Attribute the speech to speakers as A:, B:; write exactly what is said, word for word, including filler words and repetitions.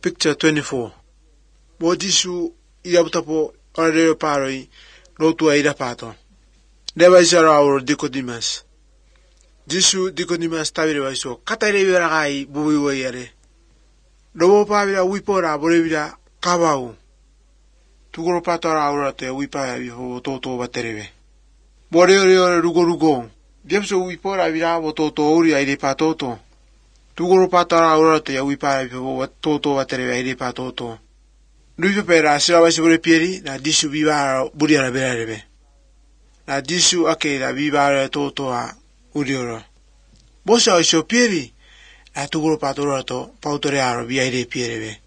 A: Picture twenty-four. Bodisu Iabutapo Ordeo Paroi, Lotua Idapato. Never is our Dicodimas. Jisu Dicodimas Taviso, Catariverai, Buiwayere. Lobo Pavia Wipora, Bolivia, Cavao. Tugoro Patora Aurate, Wipa, Toto Vatereve. Borio Rugorugo. Jemso Wipora Vira, Toto Uria de Patoto. Tugoro Patora Aurate, Wipa, Toto Vatereve de Patoto. Lui per sera sobre piedi, la disu viva buria la berebe. La disu ake la viva toto a urioro. Bosa iso piedi, la tugoro patoroto, pautorearo via de piedi.